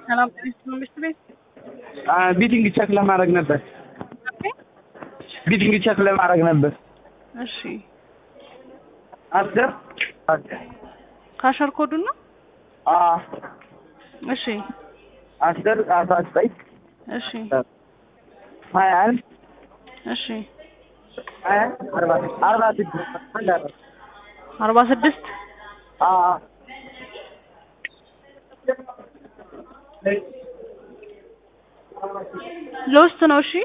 ሰላም ሚስት ቤት ቢቲንግ ቼክ ለማድረግ ነበር። ቢቲንግ ቼክ ለማድረግ ነበር። እሺ አስር ካሸር ኮዱ ነው። እሺ 10 19 እሺ 21 እሺ 46 ሎስት ነው። እሺ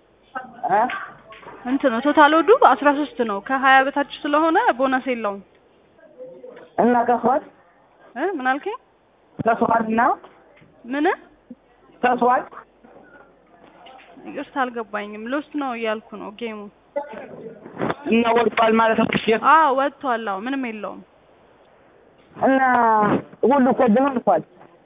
እንትን ነው ቶታል ወዱ 13 ነው። ከ20 በታች ስለሆነ ቦነስ የለውም። እና ከሷት ምን አልከኝ? ከሷትና ምን ከሷት ይቅርታ አልገባኝም። ሎስት ነው እያልኩ ነው ጌሙ እና ወጥቷል ማለት ነው። ወጥቷል። ምንም የለውም። እና ሁሉ ኮድ ነው አልፏል።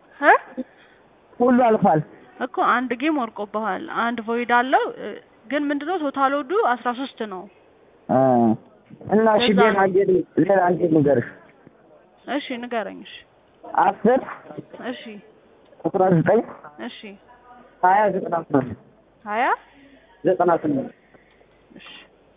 ሁሉ አልፏል እኮ አንድ ጌም ወርቆብሃል። አንድ ቮይድ አለው ግን ምንድነው ቶታል ወዱ 13 ነው። እና እሺ ሌላ አንዴ ንገርሽ። እሺ ንገረኝ። እሺ 10 እሺ 19 እሺ 20 98 እሺ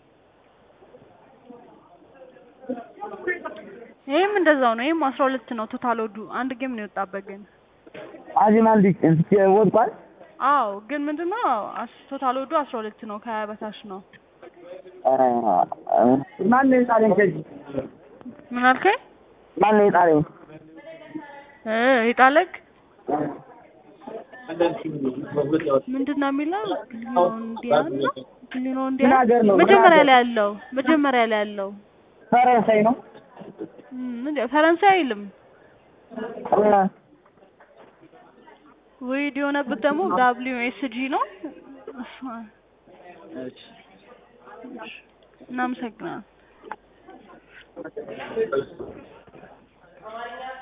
ይሄም እንደዛው ነው። ይሄም 12 ነው ቶታል ወዱ። አንድ ጌም ነው የወጣበት ግን አዚማን ወጥቷል። ግን ምንድነው ቶታል ወዱ 12 ነው። ከ20 በታች ነው። ማን ነው የጣለኝ? ከዚህ ምን አልከኝ? ማን ነው የጣለኝ? የጣለክ ምንድነው የሚለው? ሊኖንዲያ መጀመሪያ ላይ ያለው ፈረንሳይ ነው። ፈረንሳይ አይልም። ዊድ የሆነበት ደግሞ WSG ነው። እናመሰግናለን።